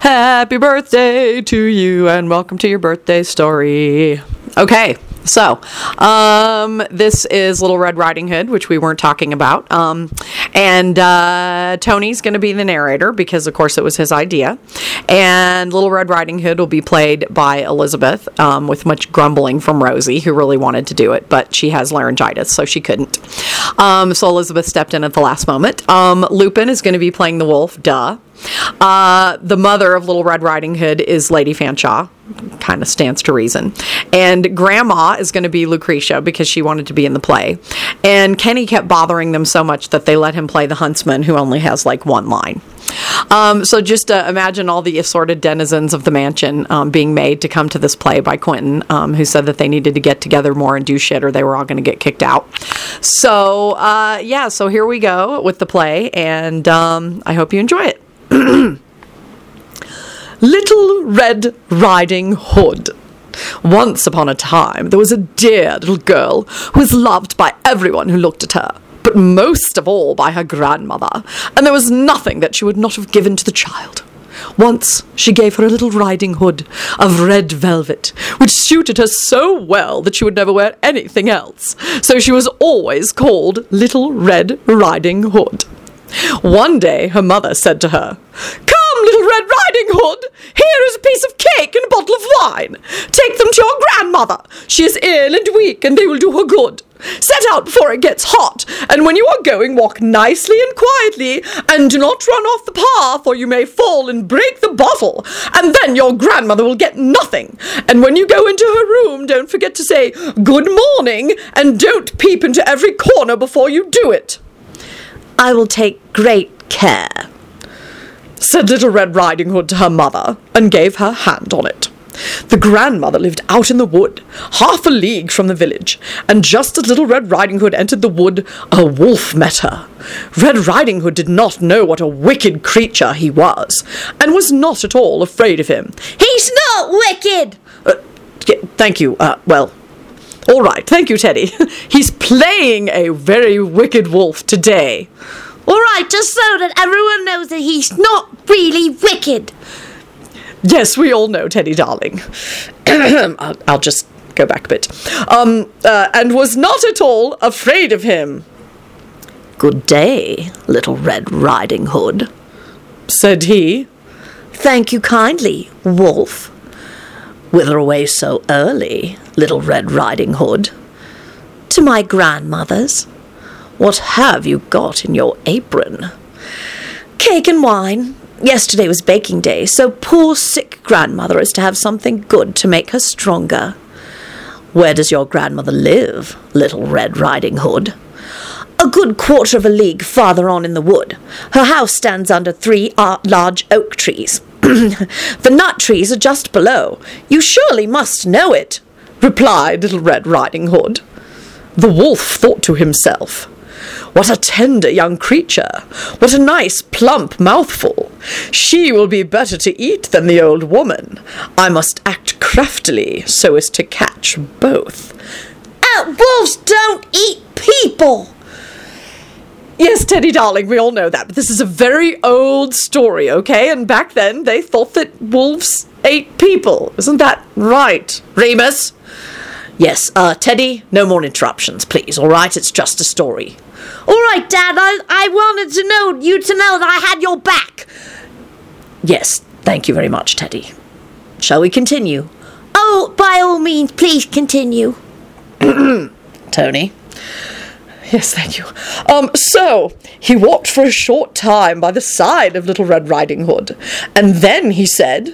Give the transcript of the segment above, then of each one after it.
Happy birthday to you, and welcome to your birthday story. Okay, so this is Little Red Riding Hood, which we weren't talking about. And Tony's going to be the narrator because, of course, it was his idea. And Little Red Riding Hood will be played by Elizabeth, with much grumbling from Rosie, who really wanted to do it, but she has laryngitis, so she couldn't. So Elizabeth stepped in at the last moment. Lupin is going to be playing the wolf, duh. The mother of Little Red Riding Hood is Lady Fanshawe. Kind of stands to reason. And Grandma is going to be Lucretia because she wanted to be in the play. And Kenny kept bothering them so much that they let him play the huntsman, who only has like one line. So just imagine all the assorted denizens of the mansion being made to come to this play by Quentin, who said that they needed to get together more and do shit or they were all going to get kicked out. So, so here we go with the play, and I hope you enjoy it. Little Red Riding Hood. Once upon a time, there was a dear little girl who was loved by everyone who looked at her, but most of all by her grandmother, and there was nothing that she would not have given to the child. Once she gave her a little riding hood of red velvet, which suited her so well that she would never wear anything else, so she was always called Little Red Riding Hood. One day her mother said to her, "Come, Little Red Riding Hood, here is a piece of cake and a bottle of wine. Take them to your grandmother. She is ill and weak, and they will do her good. Set out before it gets hot, and when you are going, walk nicely and quietly, and do not run off the path, or you may fall and break the bottle, and then your grandmother will get nothing. And when you go into her room, don't forget to say, 'Good morning,' and don't peep into every corner before you do it." "I will take great care," said Little Red Riding Hood to her mother, and gave her hand on it. The grandmother lived out in the wood, half a league from the village, and just as Little Red Riding Hood entered the wood, a wolf met her. Red Riding Hood did not know what a wicked creature he was, and was not at all afraid of him. "He's not wicked!" Thank you, all right, thank you, Teddy. He's playing a very wicked wolf today. All right, just so that everyone knows that he's not really wicked. Yes, we all know, Teddy, darling. I'll just go back a bit. And was not at all afraid of him. "Good day, Little Red Riding Hood," said he. "Thank you kindly, wolf." "Whither away so early, Little Red Riding Hood?" "To my grandmother's." "What have you got in your apron?" "Cake and wine. Yesterday was baking day, so poor sick grandmother is to have something good to make her stronger." "Where does your grandmother live, Little Red Riding Hood?" "A good quarter of a league farther on in the wood. Her house stands under 3 large oak trees. The nut trees are just below. You surely must know it," replied Little Red Riding Hood. The wolf thought to himself, "What a tender young creature! What a nice plump mouthful! She will be better to eat than the old woman. I must act craftily so as to catch both." Wolves don't eat people! Yes, Teddy, darling, we all know that, but this is a very old story, okay? And back then, they thought that wolves ate people. Isn't that right, Remus? Yes, Teddy, no more interruptions, please, all right? It's just a story. All right, Dad, I wanted you to know that I had your back. Yes, thank you very much, Teddy. Shall we continue? Oh, by all means, please continue. Tony? Yes, thank you. So, he walked for a short time by the side of Little Red Riding Hood, and then he said,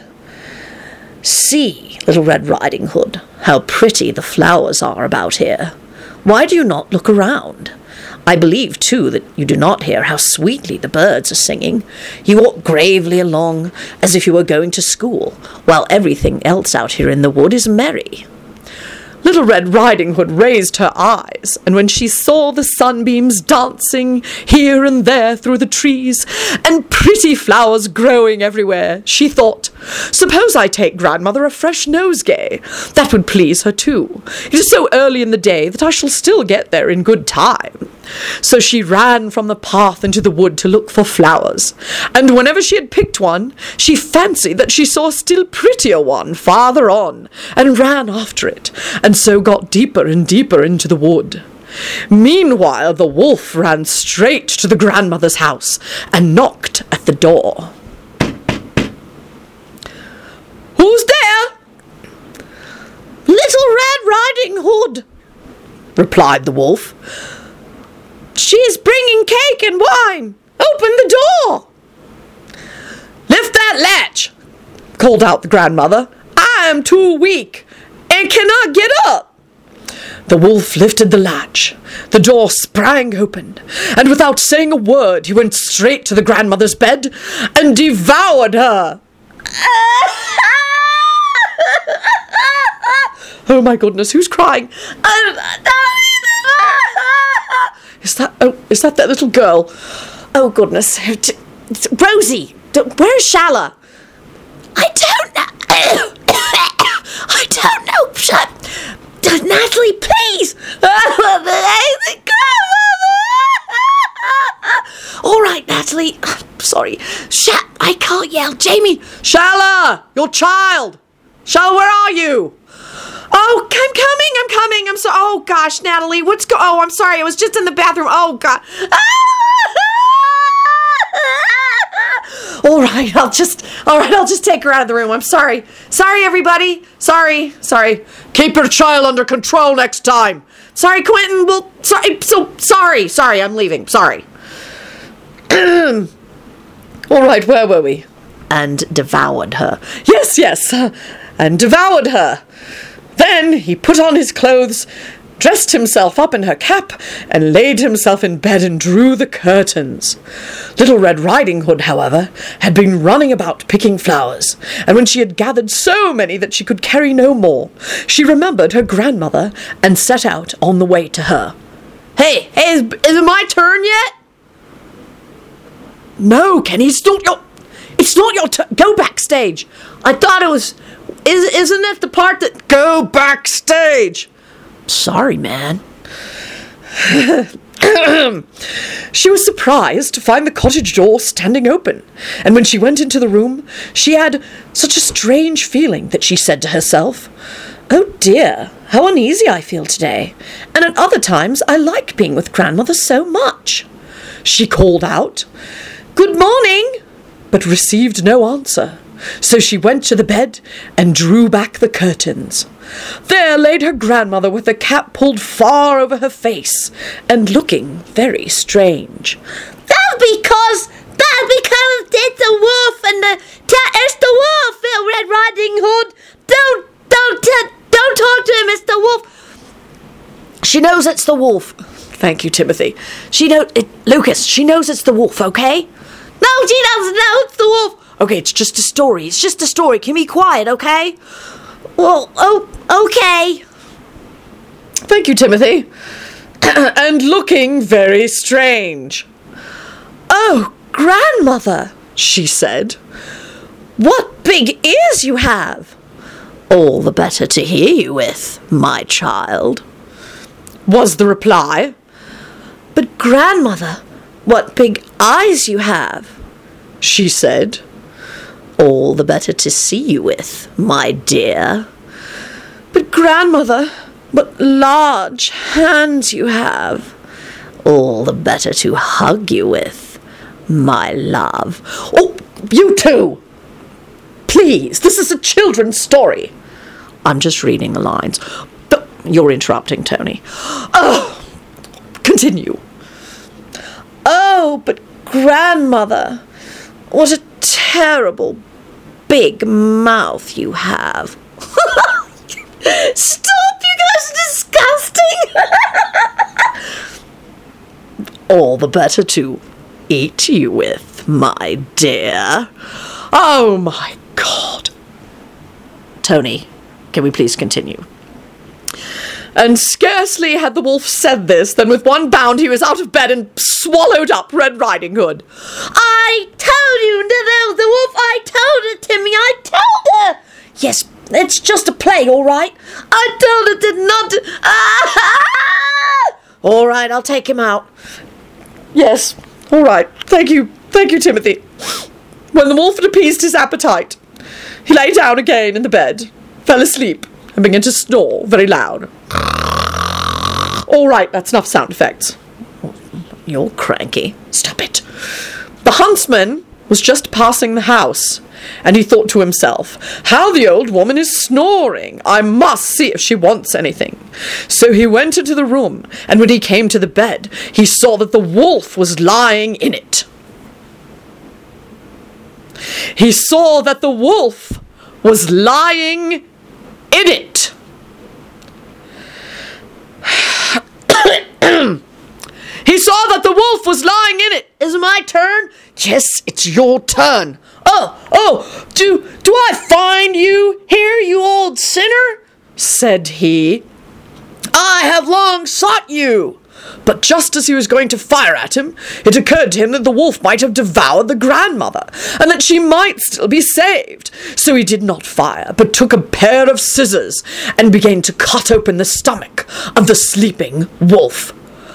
"See, Little Red Riding Hood, how pretty the flowers are about here. Why do you not look around? I believe, too, that you do not hear how sweetly the birds are singing. You walk gravely along, as if you were going to school, while everything else out here in the wood is merry." Little Red Riding Hood raised her eyes, and when she saw the sunbeams dancing here and there through the trees, and pretty flowers growing everywhere, she thought, suppose I take grandmother a fresh nosegay. That would please her too. It is so early in the day that I shall still get there in good time. So she ran from the path into the wood to look for flowers, and whenever she had picked one, she fancied that she saw a still prettier one farther on, and ran after it, and so got deeper and deeper into the wood. Meanwhile, the wolf ran straight to the grandmother's house, and knocked at the door. "Who's there?" Little Red Riding Hood, replied the wolf. she is bringing cake and wine. Open the door. "Lift that latch," called out the grandmother. "I am too weak and cannot get up." The wolf lifted the latch. The door sprang open, and without saying a word, he went straight to the grandmother's bed and devoured her. Oh my goodness, who's crying? Is that little girl? Oh goodness. Rosie, where's Shala? I don't know. I don't know. Natalie, please. All right, Natalie. Sorry. I can't yell. Jamie. Shala, your child. Shala, where are you? Oh, I'm coming. I'm sorry. Oh gosh, Natalie, oh, I'm sorry. I was just in the bathroom. Oh God. All right, I'll just take her out of the room. I'm sorry. Sorry, everybody. Sorry. Keep your child under control next time. Sorry, Quentin. Well, sorry. Sorry, I'm leaving. Sorry. All right, where were we? And devoured her. Yes, and devoured her. Then he put on his clothes, dressed himself up in her cap, and laid himself in bed and drew the curtains. Little Red Riding Hood, however, had been running about picking flowers, and when she had gathered so many that she could carry no more, she remembered her grandmother and set out on the way to her. Hey, is it my turn yet? No, Kenny, it's not your turn. Go backstage. I thought it was... Isn't it the part that... Go backstage. Sorry, man. She was surprised to find the cottage door standing open, and when she went into the room, she had such a strange feeling that she said to herself, "Oh dear, how uneasy I feel today, and at other times I like being with grandmother so much." She called out, "Good morning," but received no answer. So she went to the bed and drew back the curtains. There laid her grandmother with the cap pulled far over her face and looking very strange. That's because it's the wolf and it's the wolf, Little Red Riding Hood. Don't talk to him, it's the wolf. She knows it's the wolf. Thank you, Timothy. Lucas, she knows it's the wolf, okay? No, she doesn't know it's the wolf. Okay, it's just a story. Can you be quiet, okay? Well, okay. Thank you, Timothy. And looking very strange. "Oh, grandmother," she said. "What big ears you have." "All the better to hear you with, my child," was the reply. "But grandmother, what big eyes you have," she said. "All the better to see you with, my dear." "But grandmother, what large hands you have." "All the better to hug you with, my love." "Oh, you two! Please, this is a children's story." "I'm just reading the lines." You're interrupting, Tony. Oh, continue. "Oh, but grandmother, what a terrible big mouth you have." Stop, you guys are disgusting. "All the better to eat you with, my dear." Oh my God. Tony, can we please continue? And scarcely had the wolf said this than with one bound he was out of bed and swallowed up Red Riding Hood. I told you, the wolf, I told her, Timmy, I told her. Yes, it's just a play, all right. I told her to not... All right, I'll take him out. Yes, all right. Thank you, Timothy. When the wolf had appeased his appetite, he lay down again in the bed, fell asleep, and began to snore very loud. All right, that's enough sound effects. You're cranky. Stop it. The huntsman was just passing the house, and he thought to himself, how the old woman is snoring. I must see if she wants anything. So he went into the room, and when he came to the bed, he saw that the wolf was lying in it. He saw that the wolf was lying in it. He saw that the wolf was lying in it. Is it my turn? Yes, it's your turn. Oh, do I find you here, you old sinner? Said he. I have long sought you. But just as he was going to fire at him, it occurred to him that the wolf might have devoured the grandmother, and that she might still be saved. So he did not fire, but took a pair of scissors and began to cut open the stomach of the sleeping wolf.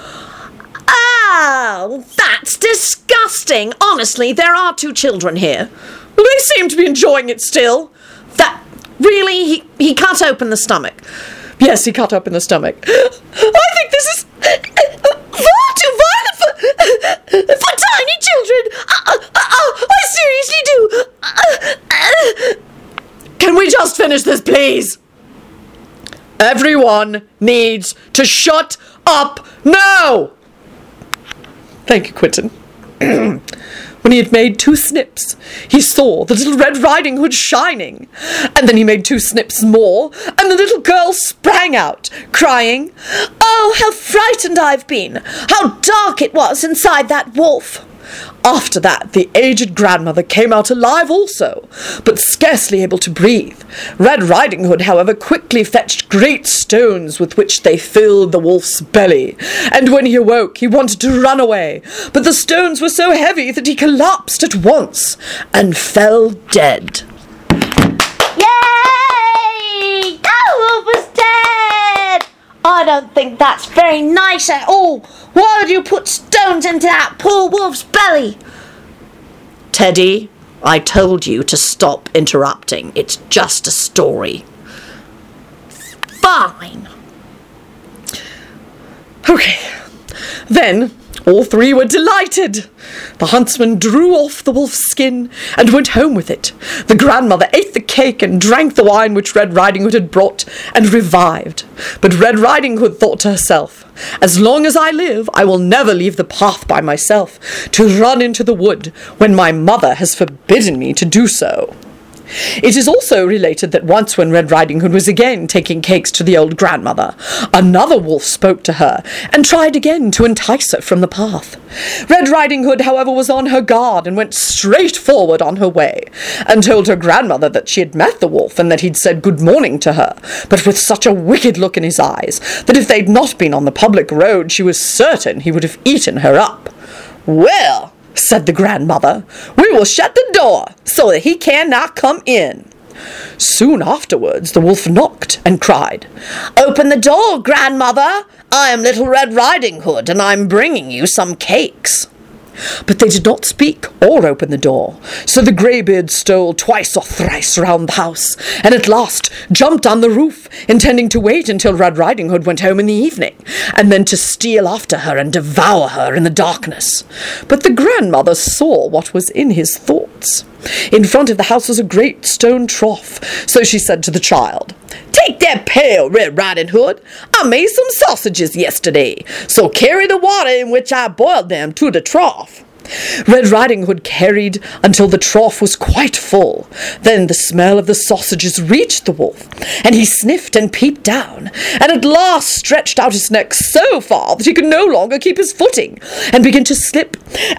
Oh, that's disgusting. Honestly, there are 2 children here. Well, they seem to be enjoying it still. That, really? He cut open the stomach? Yes, he cut open the stomach. I think this is far too violent for tiny children. I seriously do. Can we just finish this, please? Everyone needs to shut up now. Thank you, Quentin. When he had made 2 snips, he saw the little Red Riding Hood shining. And then he made 2 snips more, and the little girl sprang out, crying, Oh, how frightened I've been! How dark it was inside that wolf! After that, the aged grandmother came out alive also, but scarcely able to breathe. Red Riding Hood, however, quickly fetched great stones with which they filled the wolf's belly, and when he awoke, he wanted to run away, but the stones were so heavy that he collapsed at once and fell dead. Yay! The wolf was dead! I don't think that's very nice at all. Why would you put stones into that poor wolf's belly? Teddy, I told you to stop interrupting. It's just a story. Fine. Okay. Then all 3 were delighted. The huntsman drew off the wolf's skin and went home with it. The grandmother ate the cake and drank the wine which Red Riding Hood had brought and revived. But Red Riding Hood thought to herself, as long as I live, I will never leave the path by myself to run into the wood when my mother has forbidden me to do so. It is also related that once when Red Riding Hood was again taking cakes to the old grandmother, another wolf spoke to her and tried again to entice her from the path. Red Riding Hood, however, was on her guard and went straight forward on her way, and told her grandmother that she had met the wolf and that he'd said good morning to her, but with such a wicked look in his eyes that if they'd not been on the public road, she was certain he would have eaten her up. Well, said the grandmother, we will shut the door so that he cannot come in. Soon afterwards the wolf knocked and cried, Open the door, grandmother. I am Little Red Riding Hood, and I'm bringing you some cakes. But they did not speak or open the door, so the greybeard stole twice or thrice round the house, and at last jumped on the roof, intending to wait until Red Riding Hood went home in the evening, and then to steal after her and devour her in the darkness. But the grandmother saw what was in his thoughts. In front of the house was a great stone trough, so she said to the child, Take that pail, Red Riding Hood. I made some sausages yesterday, so carry the water in which I boiled them to the trough. Red Riding Hood carried until the trough was quite full. Then the smell of the sausages reached the wolf, and he sniffed and peeped down, and at last stretched out his neck so far that he could no longer keep his footing, and began to slip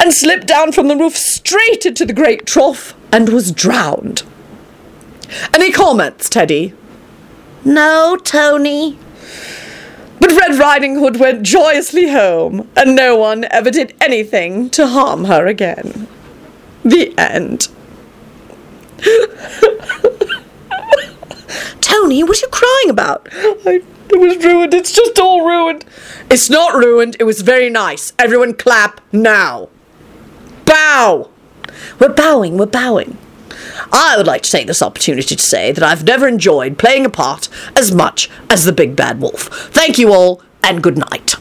down from the roof straight into the great trough, and was drowned. Any comments, Teddy? No, Tony. But Red Riding Hood went joyously home, and no one ever did anything to harm her again. The end. Tony, what are you crying about? It was ruined. It's just all ruined. It's not ruined. It was very nice. Everyone clap now. Bow. We're bowing. I would like to take this opportunity to say that I've never enjoyed playing a part as much as the Big Bad Wolf. Thank you all, and good night.